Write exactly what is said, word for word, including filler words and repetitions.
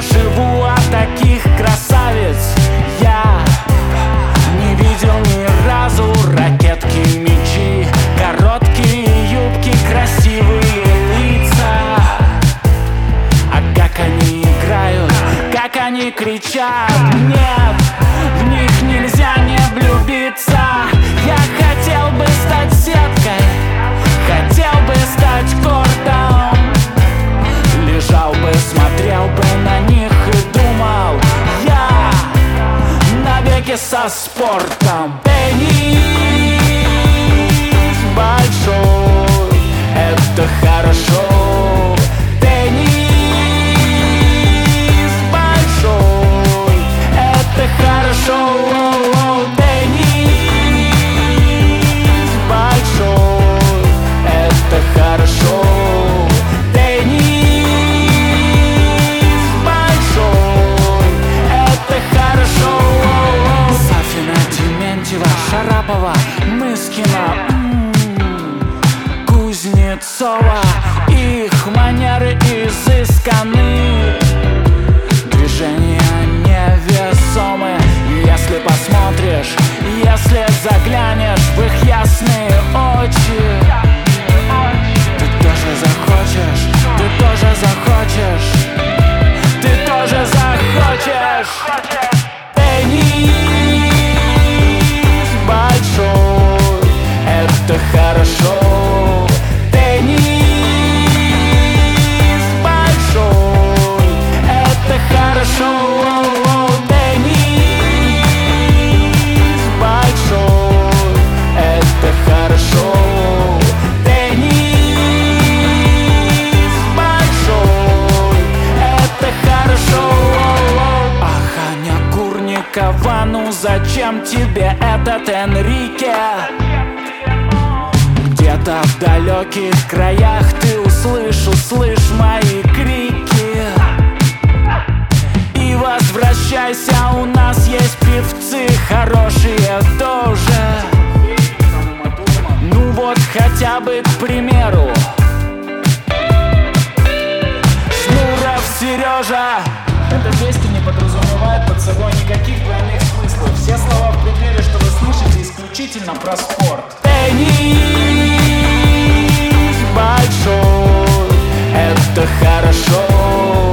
живу от таких красавиц. Я не видел ни разу ракетки, мечи, короткие юбки, красивые лица. А как они играют, как они кричат. Нет, в них нельзя не влюбиться. Я хотел бы стать сеткой, хотел бы стать кортом. Лежал бы, смотрел бы на них и думал: я навеки со спортом. Теннис большой, это хорошо. Теннис большой, это хорошо. Теннис большой, это хорошо. Шарапова, Мыскина, м-м, Кузнецова. Их манеры изысканы, движения невесомы. Если посмотришь, если заглянешь в их ясные очи, ты тоже захочешь, ты тоже захочешь, ты тоже захочешь. Теннис большой, это хорошо. Теннис большой, это хорошо. Теннис большой, это хорошо. Теннис большой, это хорошо. Ах, Аня Курникова, ну зачем тебе этот Энрике? Где-то в далеких краях ты услышь, услышь мои крики. И возвращайся, у нас есть певцы хорошие тоже. Ну вот хотя бы, к примеру, Шнуров Сережа. Эта песня не подразумевает под собой никаких двойных смыслов. Все слова в преддверии, что вы слышите, исключительно про спорт. Теннис большой, это хорошо.